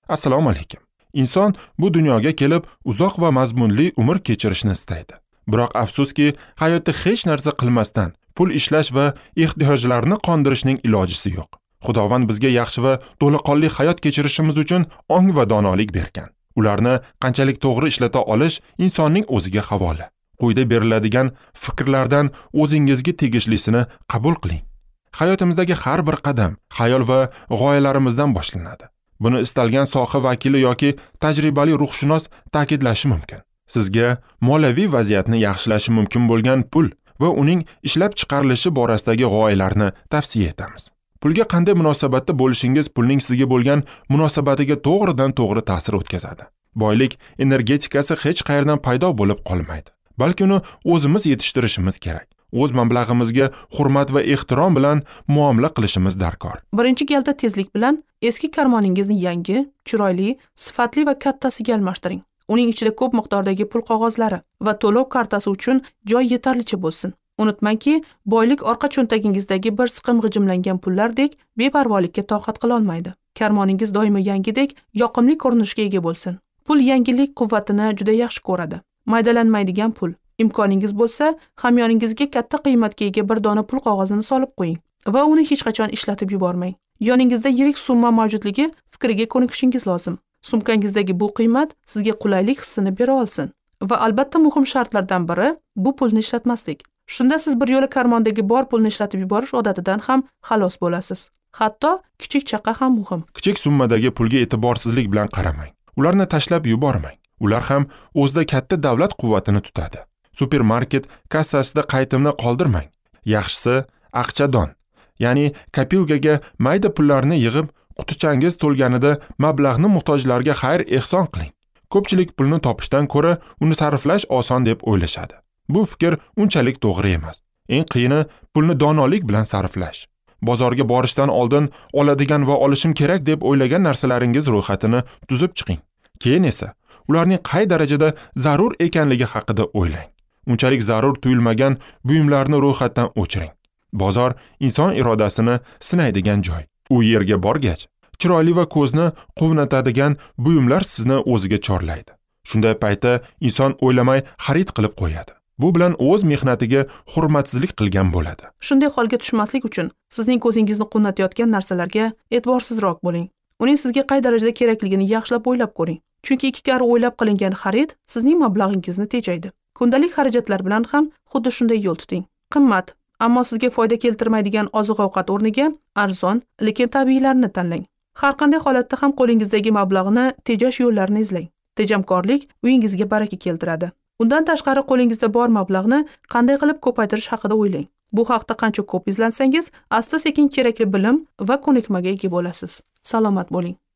Assalomu alaykum. Inson bu dunyoga kelib uzoq va mazmunli umr kechirishni istaydi. Biroq afsuski, hayotda hech narsa qilmasdan pul ishlash va ehtiyojlarni qondirishning ilojisi yo'q. Xudovand bizga yaxshi va to'laqonli hayot kechirishimiz uchun ong va donolik bergan. Ularni qanchalik to'g'ri ishlata olish insonning o'ziga havola. Quyida beriladigan fikrlardan o'zingizga tegishlisini qabul qiling. Hayotimizdagi har bir qadam xayol va g'oyalarimizdan boshlanadi. Buni istalgan soha vakili yoki tajribali ruhshunos ta'kidlashi mumkin. Sizga moliyaviy vaziyatni yaxshilashi mumkin bo'lgan pul va uning ishlab chiqarilishi borasidagi g'oyalarni tavsiya etamiz. Pulga qanday munosabatda bo'lishingiz pulning sizga bo'lgan munosabatiga to'g'ridan to'g'ri ta'sir o'tkazadi. Boylik energetikasi hech qayerdan paydo bo'lib qolmaydi, balki uni o'zimiz yetishtirishimiz kerak. O'z mablag'imizga hurmat va ehtirom bilan muomala qilishimiz darkor. Birinchi galda tezlik bilan eski karmoningizni yangi, chiroyli, sifatli va kattasiga almashtiring. Uning ichida ko'p miqdordagi pul qog'ozlari va to'lov kartasi uchun joy yetarlicha bo'lsin. Unutmangki, boylik orqa cho'ntagingizdagi bir siqim g'ijimlangan pullardek beparvolikka toqat qila olmaydi. Karmoningiz doimo yangidek, yoqimli ko'rinishga ega bo'lsin. Pul yangilik quvvatini juda yaxshi ko'radi. Maydalanmaydigan pul. Imkoningiz bo'lsa, hamyoningizga katta qiymatga ega bir dona pul qog'ozini solib qo'ying va uni hech qachon ishlatib yubormang. Yoningizda yirik summa mavjudligi fikriga ko'nikishingiz lozim. Sumkangizdagi bu qiymat sizga qulaylik hissini bera olsin. Va albatta muhim shartlardan biri bu pulni ishlatmaslik. Shunda siz bir yo'la karmondagi bor pulni ishlatib yuborish odatidan ham xalos bo'lasiz. Hatto kichik chaqa ham muhim. Kichik summadagi pulga e'tiborsizlik bilan qaramang. Ularni tashlab yubormang. Ular ham o'zida katta davlat quvvatini tutadi. Supermarket kassasida qaytimni qoldirmang. Yaxshisi aqchadon, ya'ni kopilkaga mayda pullarni yig'ib, qutichangiz to'lganida mablag'ni muhtojlarga xayr ehson qiling. Ko'pchilik pulni topishdan ko'ra uni sarflash oson deb o'ylashadi. Bu fikr unchalik to'g'ri emas. Eng qiyini pulni donolik bilan sarflash. Bozorga borishdan oldin oladigan va olishim kerak deb o'ylagan narsalaringiz ro'yxatini tuzib chiqing. Keyin esa ularning qay darajada zarur ekanligi haqida o'ylang. Unchalik zarur tuyulmagan buyumlarni ro'yxatdan o'chiring. Bozor inson irodasini sinaydigan joy. U yerga borgach, chiroyli va ko'zni quvnatadigan buyumlar sizni o'ziga chorlaydi. Shunday paytda inson o'ylamay xarid qilib qo'yadi. Bu bilan o'z mehnatiga hurmatsizlik qilgan bo'ladi. Shunday holga tushmaslik uchun sizning ko'zingizni quvnatayotgan narsalarga e'tiborsizroq bo'ling. Uning sizga qay darajada kerakligini yaxshilab o'ylab ko'ring. Chunki ikki karra o'ylab qilingan xarid sizning mablag'ingizni tejaydi. Kundalik xarajatlar bilan ham xuddi shunday yo'l tuting. Qimmat, ammo sizga foyda keltirmaydigan oziq-ovqat o'rniga arzon, lekin tabiiylarni tanlang. Har qanday holatda ham qo'lingizdagi mablag'ni tejash yo'llarini izlang. Tejamkorlik uyingizga baraka keltiradi. Undan tashqari qo'lingizda bor mablag'ni qanday qilib ko'paytirish haqida o'ylang. Bu haqda qancha ko'p izlansangiz, asta-sekin kerakli bilim va ko'nikmaga ega bo'lasiz. Salomat bo'ling.